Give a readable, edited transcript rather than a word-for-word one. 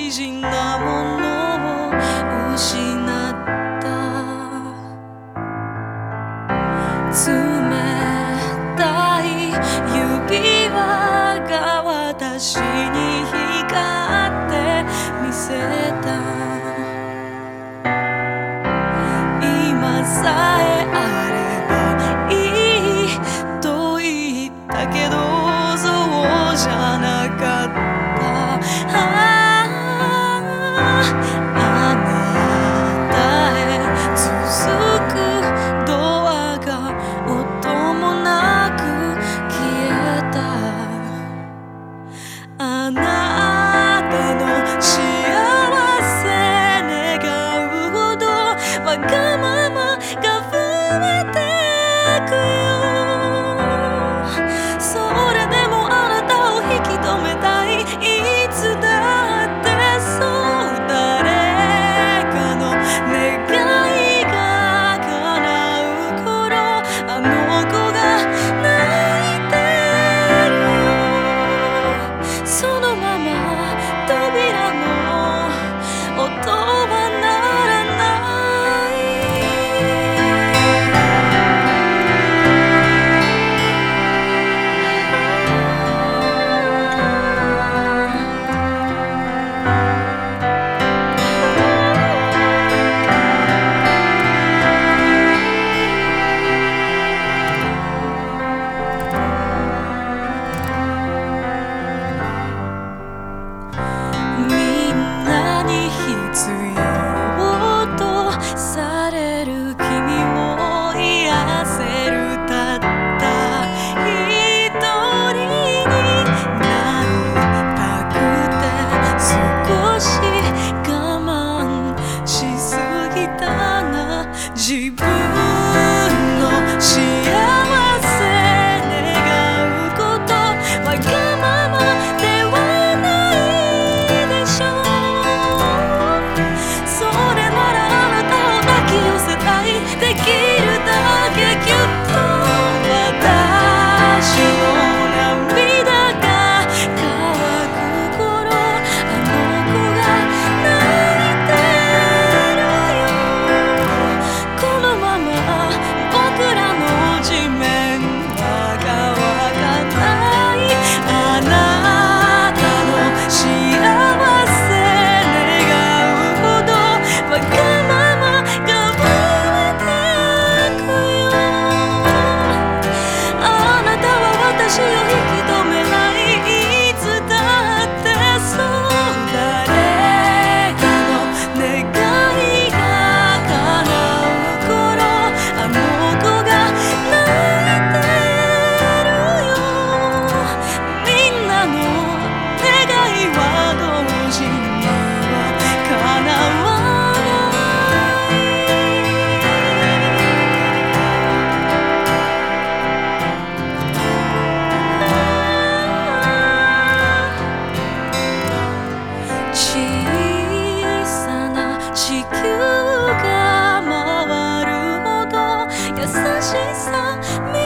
大事なものを失った冷たい指輪が私に光って見せた今さえあればいいと言ったけどそうじゃなかったあなたへ続くドアが音もなく消えたあなたの幸せ願うほどわがままが増えてくよそれでもあなたを引き止めたいいつだってそう誰かの願いが叶う頃あの子が泣いてるよそのまま扉の音は鳴らないみんなに必要とされる君を癒せるたった一人になりたくて少し我慢しすぎたな自分の幸せ願うことわがままではないでしょうそれならあなたを抱き寄せたいできるだけぎゅっと私の涙が乾く頃あの子が泣いてるよこのまま僕らの地面は乾かないあなたの幸せ願うほどわがままが増えてくよあなたは私を引き止めないいつだってそう誰かの願いが叶う頃あの子が泣いてるよみんなの願いは同時には叶わ小さな地球が回るほど優しさ